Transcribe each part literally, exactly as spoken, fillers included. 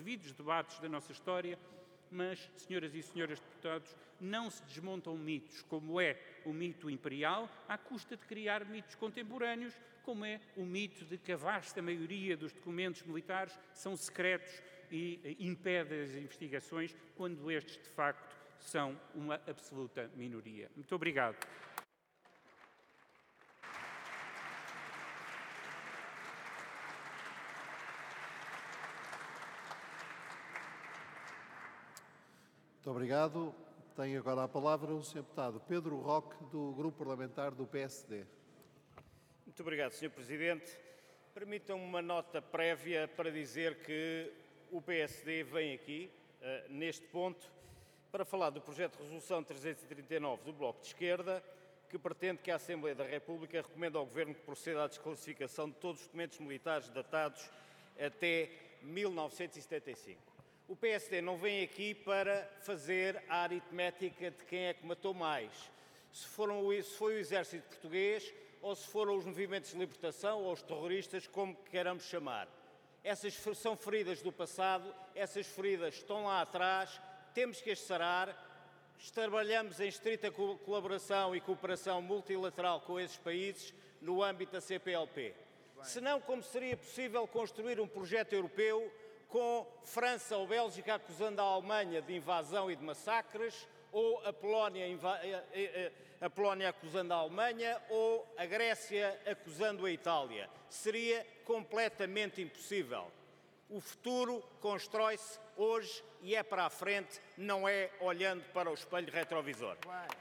devidos debates da nossa história, mas, senhoras e senhores deputados, não se desmontam mitos, como é o mito imperial, à custa de criar mitos contemporâneos, como é o mito de que a vasta maioria dos documentos militares são secretos e impedem as investigações, quando estes, de facto, são uma absoluta minoria. Muito obrigado. Muito obrigado. Tem agora a palavra o senhor Deputado Pedro Roque, do Grupo Parlamentar do P S D. Muito obrigado, senhor Presidente. Permitam-me uma nota prévia para dizer que o P S D vem aqui, uh, neste ponto, para falar do projeto de resolução trezentos e trinta e nove do Bloco de Esquerda, que pretende que a Assembleia da República recomende ao Governo que proceda à desclassificação de todos os documentos militares datados até mil novecentos e setenta e cinco. O P S D não vem aqui para fazer a aritmética de quem é que matou mais. Se, foram, se foi o exército português ou se foram os movimentos de libertação ou os terroristas, como queiramos chamar. Essas são feridas do passado, essas feridas estão lá atrás, temos que as sarar. Trabalhamos em estrita colaboração e cooperação multilateral com esses países no âmbito da C P L P. Senão, como seria possível construir um projeto europeu com França ou Bélgica acusando a Alemanha de invasão e de massacres, ou a Polónia, a Polónia acusando a Alemanha, ou a Grécia acusando a Itália? Seria completamente impossível. O futuro constrói-se hoje e é para a frente, não é olhando para o espelho retrovisor.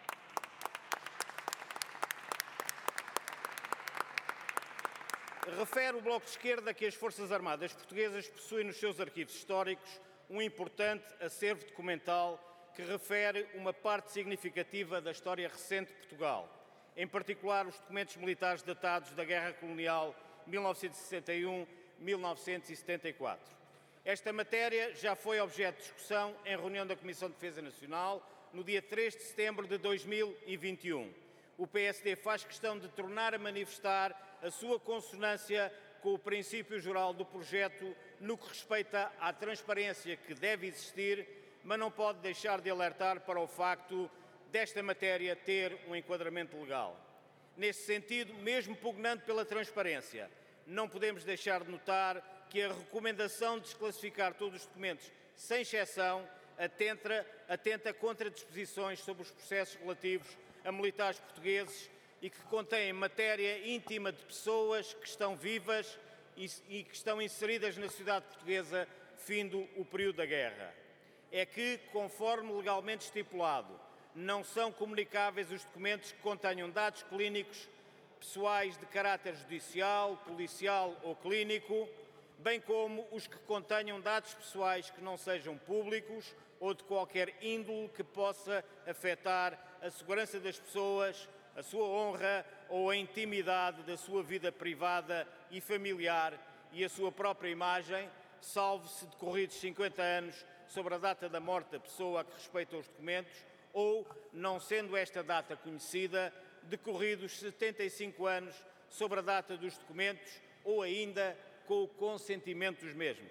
Refere o Bloco de Esquerda que as Forças Armadas Portuguesas possuem nos seus arquivos históricos um importante acervo documental que refere uma parte significativa da história recente de Portugal, em particular os documentos militares datados da Guerra Colonial mil novecentos e sessenta e um a mil novecentos e setenta e quatro. Esta matéria já foi objeto de discussão em reunião da Comissão de Defesa Nacional no dia três de setembro de dois mil e vinte e um. O P S D faz questão de tornar a manifestar a sua consonância com o princípio geral do projeto no que respeita à transparência que deve existir, mas não pode deixar de alertar para o facto desta matéria ter um enquadramento legal. Nesse sentido, mesmo pugnando pela transparência, não podemos deixar de notar que a recomendação de desclassificar todos os documentos, sem exceção, atenta, atenta contra disposições sobre os processos relativos a militares portugueses e que contêm matéria íntima de pessoas que estão vivas e, e que estão inseridas na sociedade portuguesa findo o período da guerra. É que, conforme legalmente estipulado, não são comunicáveis os documentos que contenham dados clínicos pessoais de caráter judicial, policial ou clínico, bem como os que contenham dados pessoais que não sejam públicos ou de qualquer índole que possa afetar a segurança das pessoas, a sua honra ou a intimidade da sua vida privada e familiar e a sua própria imagem, salvo se decorridos cinquenta anos sobre a data da morte da pessoa a que respeitam os documentos, ou, não sendo esta data conhecida, decorridos setenta e cinco anos sobre a data dos documentos ou ainda com o consentimento dos mesmos.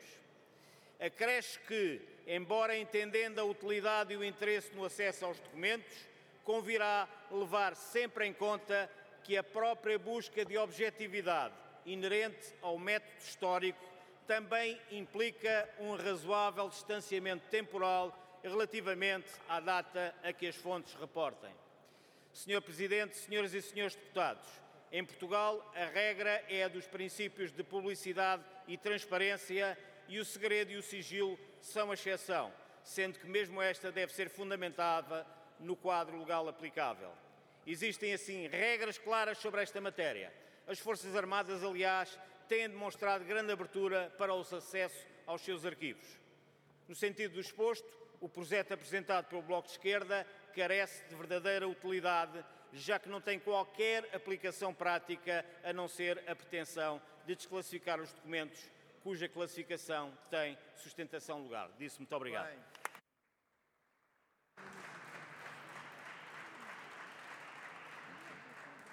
Acresce que, embora entendendo a utilidade e o interesse no acesso aos documentos, convirá levar sempre em conta que a própria busca de objetividade inerente ao método histórico também implica um razoável distanciamento temporal relativamente à data a que as fontes reportem. senhor Presidente, senhoras e senhores deputados, em Portugal a regra é a dos princípios de publicidade e transparência e o segredo e o sigilo são a exceção, sendo que mesmo esta deve ser fundamentada no quadro legal aplicável. Existem, assim, regras claras sobre esta matéria. As Forças Armadas, aliás, têm demonstrado grande abertura para o acesso aos seus arquivos. No sentido do exposto, o projeto apresentado pelo Bloco de Esquerda carece de verdadeira utilidade, já que não tem qualquer aplicação prática a não ser a pretensão de desclassificar os documentos cuja classificação tem sustentação legal. Disse muito obrigado. Bem.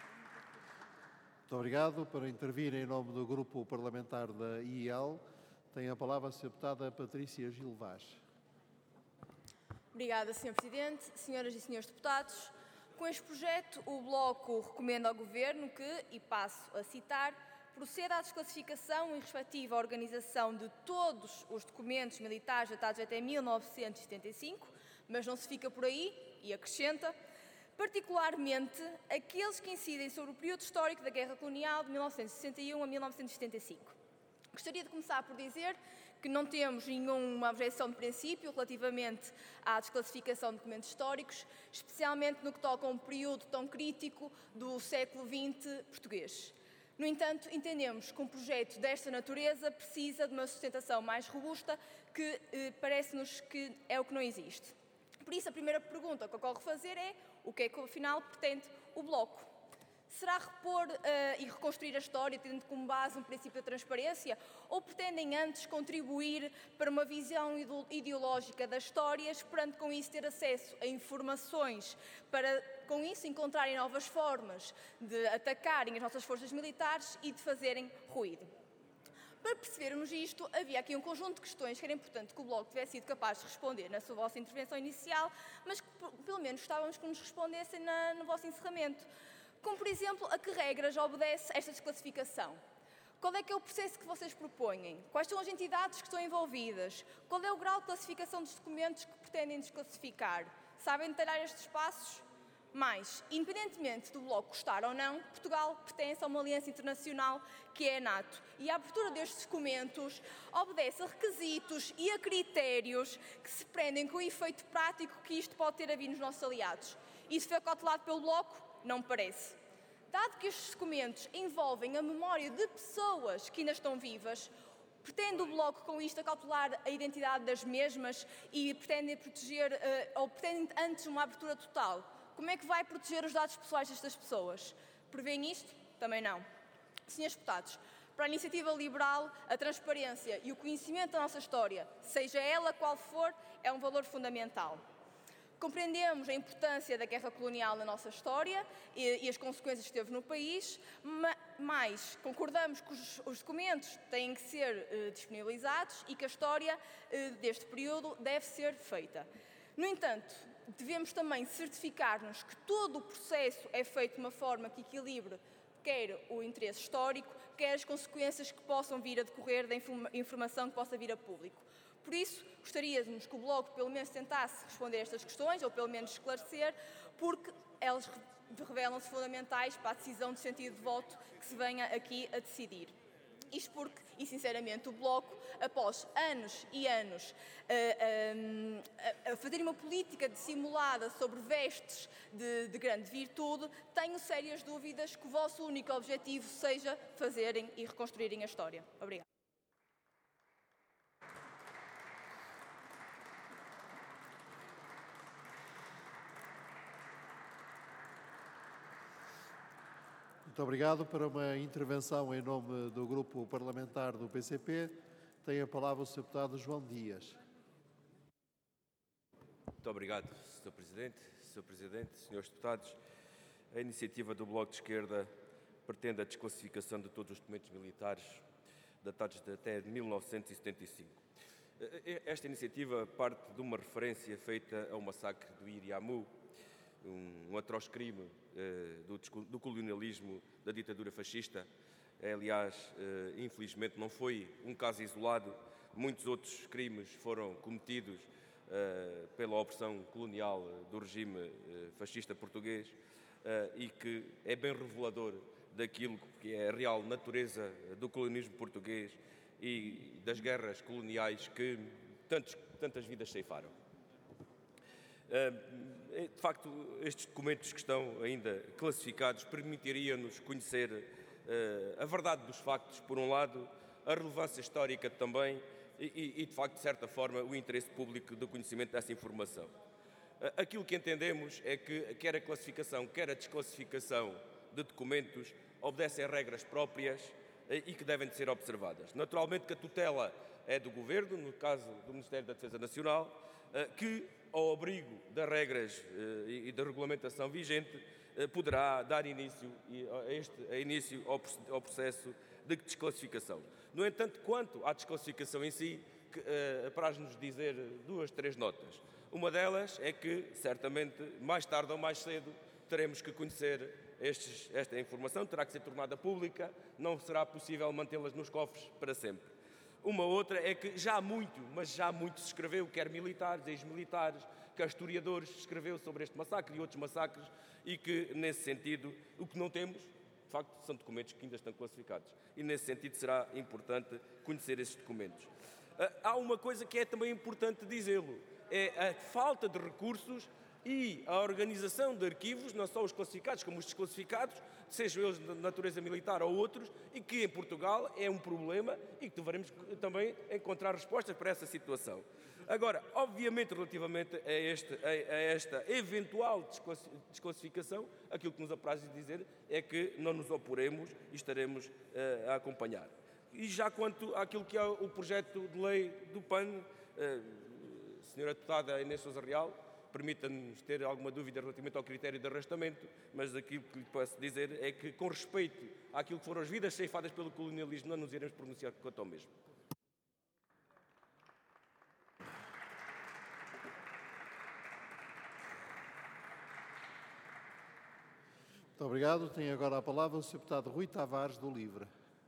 Muito obrigado. Para intervir em nome do Grupo Parlamentar da I E L, Tem a palavra a senhora deputada Patrícia Gil Vaz. Obrigada, senhor Presidente. Senhoras e senhores deputados, com este projeto, o Bloco recomenda ao Governo que, e passo a citar, proceda à desclassificação e respectiva organização de todos os documentos militares datados até mil novecentos e setenta e cinco, mas não se fica por aí, e acrescenta, particularmente aqueles que incidem sobre o período histórico da Guerra Colonial de mil novecentos e sessenta e um a mil novecentos e setenta e cinco. Gostaria de começar por dizer que não temos nenhuma objeção de princípio relativamente à desclassificação de documentos históricos, especialmente no que toca a um período tão crítico do século vinte português. No entanto, entendemos que um projeto desta natureza precisa de uma sustentação mais robusta, que eh, parece-nos que é o que não existe. Por isso, a primeira pergunta que ocorre fazer é o que é que, afinal, pretende o Bloco? Será repor uh, e reconstruir a história tendo como base um princípio de transparência, ou pretendem antes contribuir para uma visão ideológica da história, esperando com isso ter acesso a informações para com isso encontrarem novas formas de atacarem as nossas forças militares e de fazerem ruído? Para percebermos isto, havia aqui um conjunto de questões que era importante que o Bloco tivesse sido capaz de responder na sua vossa intervenção inicial, mas que pelo menos gostávamos que nos respondessem na, no vosso encerramento. Como, por exemplo, a que regras obedece esta desclassificação? Qual é que é o processo que vocês propõem? Quais são as entidades que estão envolvidas? Qual é o grau de classificação dos documentos que pretendem desclassificar? Sabem detalhar estes passos? Mas, independentemente do Bloco gostar ou não, Portugal pertence a uma aliança internacional que é a NATO. E a abertura destes documentos obedece a requisitos e a critérios que se prendem com o efeito prático que isto pode ter a vir nos nossos aliados. Isso foi cautelado pelo Bloco? Não me parece. Dado que estes documentos envolvem a memória de pessoas que ainda estão vivas, pretende o Bloco com isto acautelar a identidade das mesmas e pretende proteger, uh, ou pretende antes uma abertura total? Como é que vai proteger os dados pessoais destas pessoas? Prevêem isto? Também não. Senhores deputados, para a iniciativa liberal, a transparência e o conhecimento da nossa história, seja ela qual for, é um valor fundamental. Compreendemos a importância da guerra colonial na nossa história e, e as consequências que teve no país, mas concordamos que os, os documentos têm que ser eh, disponibilizados e que a história eh, deste período deve ser feita. No entanto, devemos também certificar-nos que todo o processo é feito de uma forma que equilibre quer o interesse histórico, quer as consequências que possam vir a decorrer da informação que possa vir a público. Por isso, gostaríamos que o Bloco pelo menos tentasse responder a estas questões, ou pelo menos esclarecer, porque elas revelam-se fundamentais para a decisão de sentido de voto que se venha aqui a decidir. Isto porque, e sinceramente, o Bloco, após anos e anos a, a, a fazer uma política dissimulada sobre vestes de, de grande virtude, tenho sérias dúvidas que o vosso único objetivo seja fazerem e reconstruírem a história. Obrigada. Muito obrigado. Para uma intervenção em nome do Grupo Parlamentar do P C P, tem a palavra o senhor deputado João Dias. Muito obrigado, senhor Presidente. senhor Presidente, senhores deputados, a iniciativa do Bloco de Esquerda pretende a desclassificação de todos os documentos militares datados de até mil novecentos e setenta e cinco. Esta iniciativa parte de uma referência feita ao massacre do Iriamu, um, um atroz crime eh, do, do colonialismo da ditadura fascista. É, aliás, eh, infelizmente não foi um caso isolado, muitos outros crimes foram cometidos eh, pela opressão colonial do regime eh, fascista português eh, e que é bem revelador daquilo que é a real natureza do colonialismo português e das guerras coloniais que tantos, tantas vidas ceifaram. De facto, estes documentos que estão ainda classificados permitiriam-nos conhecer a verdade dos factos, por um lado, a relevância histórica também e, e, de facto, de certa forma, o interesse público do conhecimento dessa informação. Aquilo que entendemos é que quer a classificação, quer a desclassificação de documentos obedecem a regras próprias e que devem de ser observadas. Naturalmente que a tutela é do Governo, no caso do Ministério da Defesa Nacional, que, ao abrigo das regras e da regulamentação vigente, poderá dar início, a este, a início ao processo de desclassificação. No entanto, quanto à desclassificação em si, que, uh, apraz-nos dizer duas, três notas. Uma delas é que, certamente, mais tarde ou mais cedo, teremos que conhecer estes, esta informação, terá que ser tornada pública, não será possível mantê-las nos cofres para sempre. Uma outra é que já muito, mas já muito se escreveu, quer militares, ex-militares, quer historiadores, se escreveu sobre este massacre e outros massacres, e que, nesse sentido, o que não temos, de facto, são documentos que ainda estão classificados. E, nesse sentido, será importante conhecer esses documentos. Há uma coisa que é também importante dizê-lo, é a falta de recursos e a organização de arquivos, não só os classificados como os desclassificados, sejam eles de natureza militar ou outros, e que em Portugal é um problema e que devemos também encontrar respostas para essa situação. Agora, obviamente, relativamente a, este, a, a esta eventual desclassificação, aquilo que nos apraz dizer é que não nos oporemos e estaremos uh, a acompanhar. E já quanto àquilo que é o projeto de lei do P A N, uh, senhora deputada Inês Sousa Real, permita-nos ter alguma dúvida relativamente ao critério de arrastamento, mas aquilo que lhe posso dizer é que, com respeito àquilo que foram as vidas ceifadas pelo colonialismo, não nos iremos pronunciar quanto ao mesmo. Muito obrigado. Tem agora a palavra o senhor deputado Rui Tavares, do LIVRE.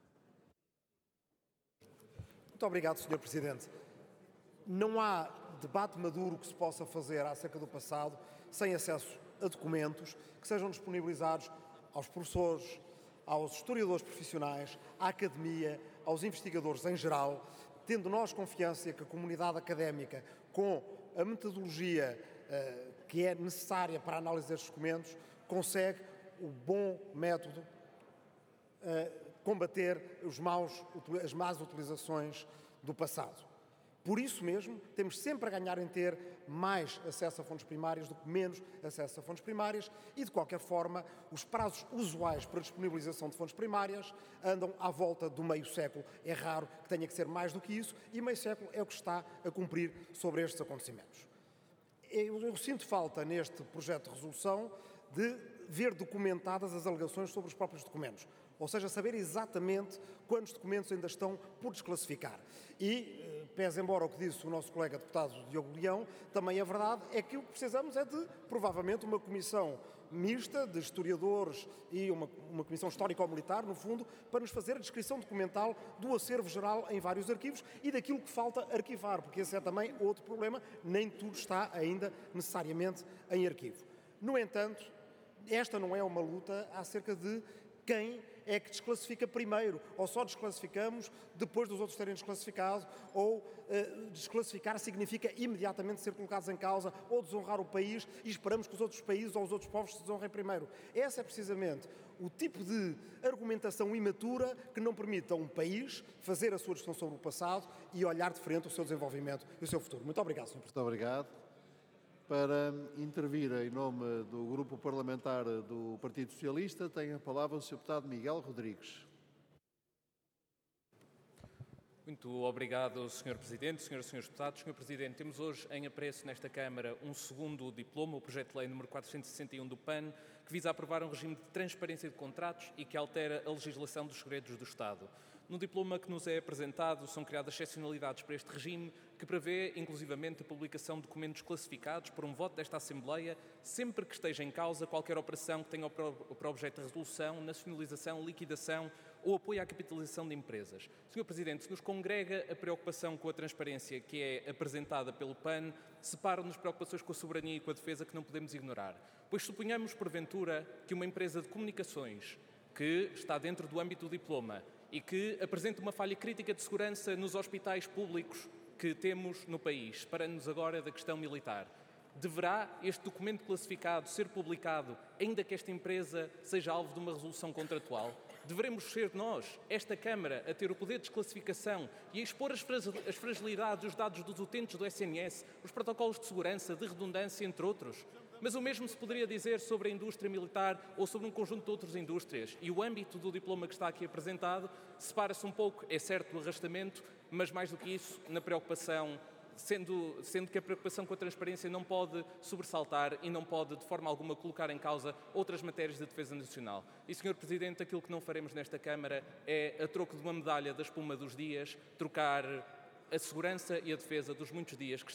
Muito obrigado, senhor Presidente. Não há debate maduro que se possa fazer acerca do passado sem acesso a documentos que sejam disponibilizados aos professores, aos historiadores profissionais, à academia, aos investigadores em geral, tendo nós confiança que a comunidade académica, com a metodologia uh, que é necessária para a análise destes documentos, consegue o bom método uh, combater os maus, as más utilizações do passado. Por isso mesmo, temos sempre a ganhar em ter mais acesso a fontes primárias do que menos acesso a fontes primárias e, de qualquer forma, os prazos usuais para disponibilização de fontes primárias andam à volta do meio século. É raro que tenha que ser mais do que isso e meio século é o que está a cumprir sobre estes acontecimentos. Eu, eu sinto falta, neste projeto de resolução, de ver documentadas as alegações sobre os próprios documentos. Ou seja, saber exatamente quantos documentos ainda estão por desclassificar. E, pese embora o que disse o nosso colega deputado Diogo Leão, também a verdade é que o que precisamos é de, provavelmente, uma comissão mista de historiadores e uma, uma comissão histórico-militar, no fundo, para nos fazer a descrição documental do acervo geral em vários arquivos e daquilo que falta arquivar, porque esse é também outro problema, nem tudo está ainda necessariamente em arquivo. No entanto, esta não é uma luta acerca de quem é que desclassifica primeiro, ou só desclassificamos depois dos outros terem desclassificado, ou uh, desclassificar significa imediatamente ser colocados em causa ou desonrar o país e esperamos que os outros países ou os outros povos se desonrem primeiro. Esse é precisamente o tipo de argumentação imatura que não permite a um país fazer a sua gestão sobre o passado e olhar de frente o seu desenvolvimento e o seu futuro. Muito obrigado, senhor Presidente. Muito obrigado. Para intervir em nome do Grupo Parlamentar do Partido Socialista, tem a palavra o senhor deputado Miguel Rodrigues. Muito obrigado, senhor Presidente, senhoras e senhores deputados. senhor Presidente, temos hoje em apreço nesta Câmara um segundo diploma, o projeto de lei número quatrocentos e sessenta e um do P A N, que visa aprovar um regime de transparência de contratos e que altera a legislação dos segredos do Estado. No diploma que nos é apresentado são criadas excepcionalidades para este regime, que prevê, inclusivamente, a publicação de documentos classificados por um voto desta Assembleia, sempre que esteja em causa qualquer operação que tenha por objeto a resolução, nacionalização, liquidação ou apoio à capitalização de empresas. senhor Presidente, se nos congrega a preocupação com a transparência que é apresentada pelo P A N, separa-nos preocupações com a soberania e com a defesa que não podemos ignorar. Pois suponhamos, porventura, que uma empresa de comunicações que está dentro do âmbito do diploma e que apresenta uma falha crítica de segurança nos hospitais públicos que temos no país, separando-nos agora da questão militar. Deverá este documento classificado ser publicado, ainda que esta empresa seja alvo de uma resolução contratual? Deveremos ser nós, esta Câmara, a ter o poder de desclassificação e a expor as fragilidades, os dados dos utentes do S N S, os protocolos de segurança, de redundância, entre outros? Mas o mesmo se poderia dizer sobre a indústria militar ou sobre um conjunto de outras indústrias. E o âmbito do diploma que está aqui apresentado separa-se um pouco, é certo, do arrastamento, mas mais do que isso, na preocupação sendo, sendo que a preocupação com a transparência não pode sobressaltar e não pode, de forma alguma, colocar em causa outras matérias de defesa nacional. E, senhor Presidente, aquilo que não faremos nesta Câmara é, a troco de uma medalha da espuma dos dias, trocar a segurança e a defesa dos muitos dias que